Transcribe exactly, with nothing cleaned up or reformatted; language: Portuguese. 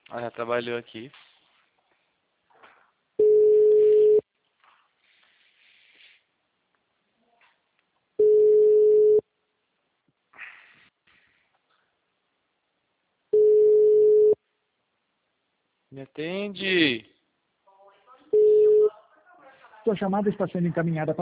Ela já trabalhou aqui. Me atende. Sua chamada está sendo encaminhada para